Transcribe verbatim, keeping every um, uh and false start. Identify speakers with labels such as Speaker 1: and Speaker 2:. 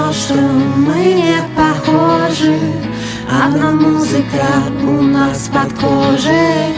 Speaker 1: то, что мы не похожи. Одна музыка у нас под кожей.